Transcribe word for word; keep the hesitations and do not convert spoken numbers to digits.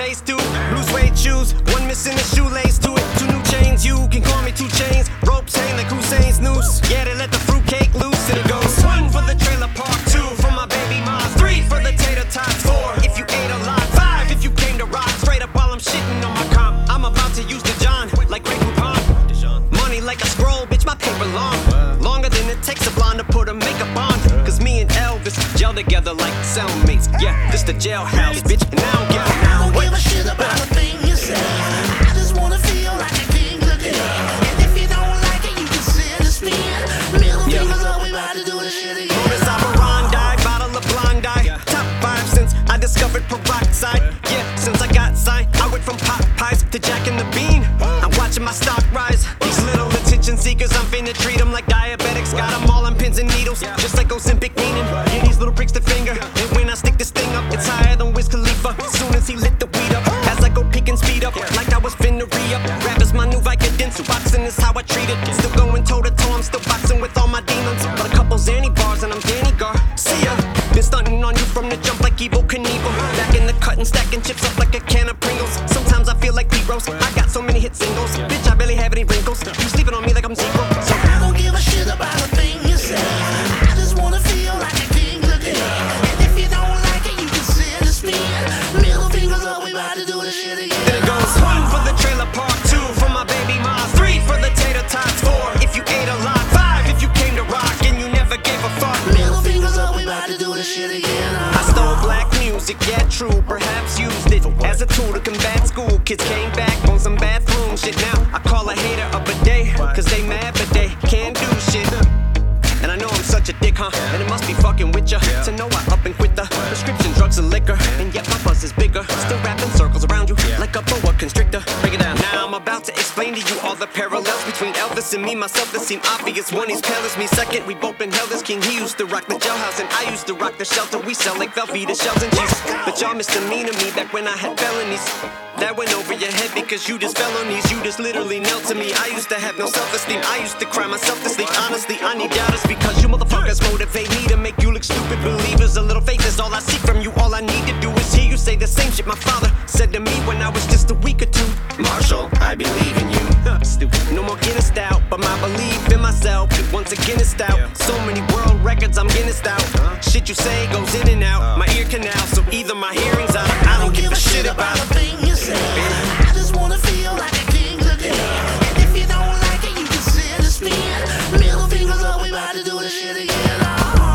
face to. Blue suede shoes, one missing a shoelace to it. Two new chains, you can call me two chains. Ropes hang like Hussein's noose. Yeah, they let the fruitcake loose and it goes. One for the trailer park, two for my baby mom, three for the tater tots, four if you ate a lot, five if you came to rock. Straight up while I'm shitting on my comp. I'm about to use the John like Grey Poupon. Money like a scroll, bitch, my paper long. Longer than it takes a blonde to put her makeup on. Cause me and Elvis gel together like cellmates. Yeah, this the jailhouse, bitch, and I don't give a I don't give a shit about a thing you say. I just wanna feel like a king today. And if you don't like it, you can sit and spin. Middle fingers up, we about to do this shit again. Bonus operandi, bottle of blonde eye. Top five since I discovered peroxide. Yeah, since I got signed, I went from pot pies to Jack and the Bean. I'm watching my stock rise. These little attention seekers, I'm finna treat them like diabetics. Got them all on pins and needles, just like Ozempic meaning. Yeah, these little pricks the finger. And when I stick this thing up, it's higher than Wiz Khalifa. Soon as he lit the weed up, as I go pick and speed up, like I was finna re-up. Rap is my new Vicodinsu, boxing is how I treat it. Still going toe to toe, I'm still boxing with all my demons. But a couple Zanny bars and I'm Danny Gar. See ya. Been stunting on you from the jump like Evel Knievel. Back in the cut and stacking chips up like a can of Pringles. Sometimes I feel like Pete Rose. I got so many hit singles, bitch, I barely have any wrinkles. You sleeping on me like I'm zero. So I don't give a shit about a thing you say. I just wanna feel like a king today. And if you don't like it, you can sit and spin. Middle fingers up, we about to do this shit again. then it goes one for the trailer park, two for my baby mom, three for the tater tots, four if you ate a lot, five if you came to rock and you never gave a fuck. Middle fingers up, we about to do this shit again. I stole black music, yeah true, perhaps used it as a tool to combat school. Kids came back on some bathroom shit. Now I call a hater up a day, cause they mad but they can't do shit. And I know I'm such a dick, huh? And it must be fucking with ya to know I up and quit the prescription drugs and liquor. And yet my buzz is bigger, still wrapping circles around you like a boa constrictor. Break it down. Now I'm about to explain to you all the parallels between Elvis and me, myself that seem obvious. One, he's pale as me. Second, we both been held as king. He used to rock the jailhouse and I used to rock the shelter. We sell like Velveeta shells and cheese. But y'all misdemeanor me back when I had felonies. That went over your head because you just fell on these. You just literally knelt to me. I used to have no self-esteem. I used to cry myself to sleep. Honestly, I need doubters because you motherfuckers motivate me to make you look stupid. Believers, a little faith is all I seek from you. All I need to do is hear you say the same shit my father said to me when I was just a week or two. Marshall, I believe in you. Stupid. No more Guinness out, but my belief in myself once again is stout. So many world records, I'm Guinness out. Shit you say goes in and out my ear canal, so either my hearing's out. I don't give a shit about a thing you say. I just wanna feel like a king today. And if you don't like it, you can sit and spin. Middle fingers up, we about to do this shit again. Oh.